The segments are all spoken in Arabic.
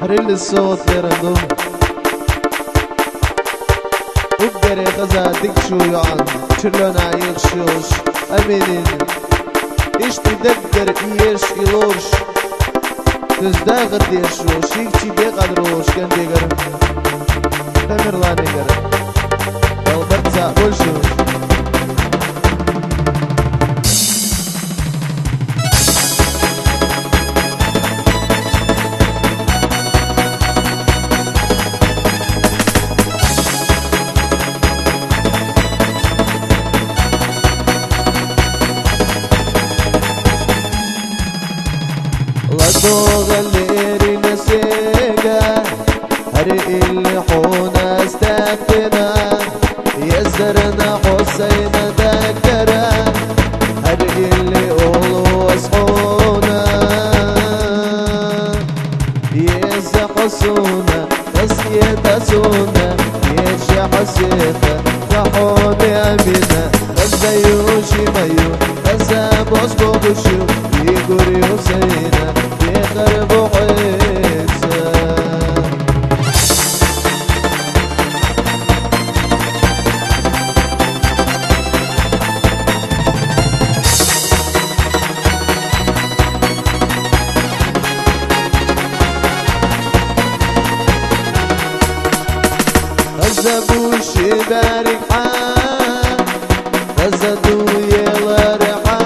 ريل الصوت لرندوم وبدري غزاتك شو يعن شلون عيغشوش امينين ايش تدقر ايش يلوش تزداغر ديشوش يكتي بيقدروش كان ديقر تمرلاني قرر البرزا بولشوش لطوغ الليري نسيقا هرئي اللي حونا استقنا يزرنا حسين ذكرا هرئي اللي قولوا اسحونا يزحسونا يسيتسونا يشحسيتا وحومي امينا الزيوشي ميو الزابوس بوغشو يقول يوسينا يقرب حيسا الزبوش بارك حال الزدو يلرحال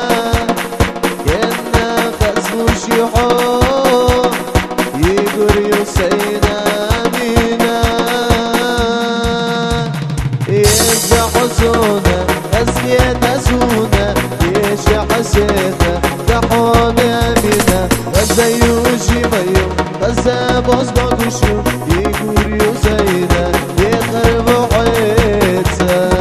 كنا خزوش يحوم يقول يوسينا مينا يزحزونا أزيد أزونا يشحسينا تحوم أمينا الزيوشي ميو الزبوس بغشو يقول يوسينا يقرب حيتسا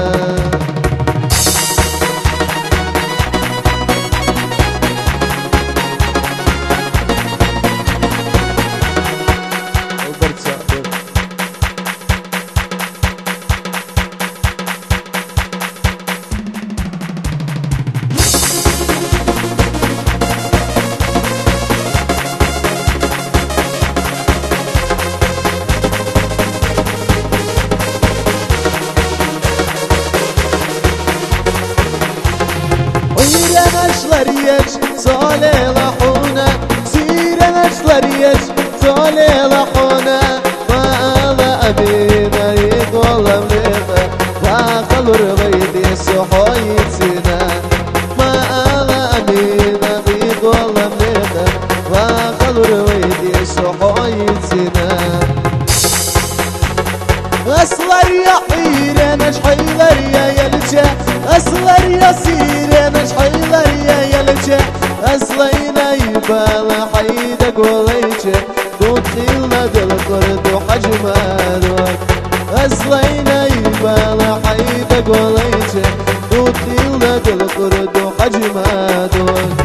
صالي لحونا سيرنا شلريش صالي لحونا ما أبينا يقول مليقة فاقل رغيدي سحويت سنا ما أبينا يقول مليقة فاقل رغيدي سحويت سنا أصلر يا حيرنا شحيلر يا يلجا أصلر يا سيرنا شحيلر يا يلجا أصلينا يبال حيدك وليجا تطيلنا بالقرد وحجمانك أصلينا يبال حيدك وليجا تطيلنا بالقرد وحجمانك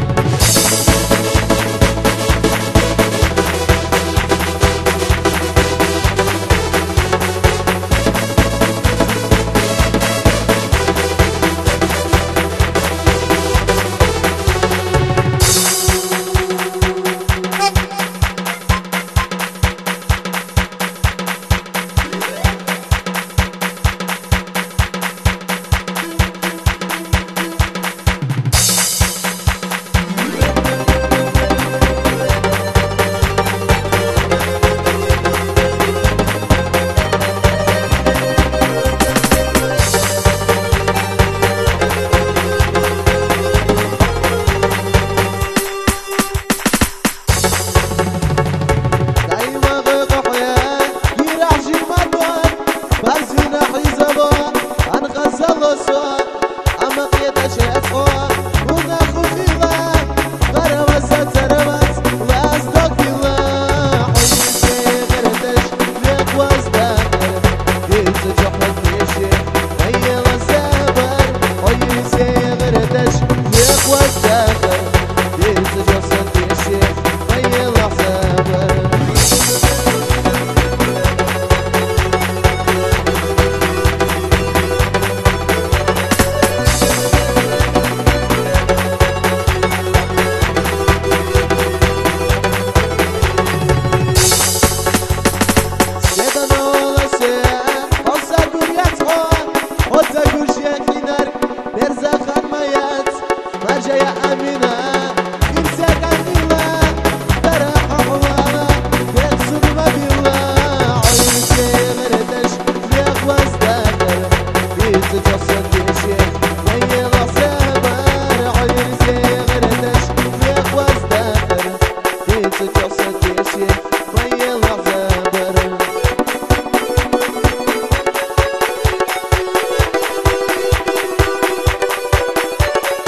يا أمينة يرساك عندنا فرح حوالا يكسب مبيلا عيرسي غردش فيك وازدادر يتجسد يشي ميلا سابر عيرسي غردش فيك وازدادر يتجسد يشي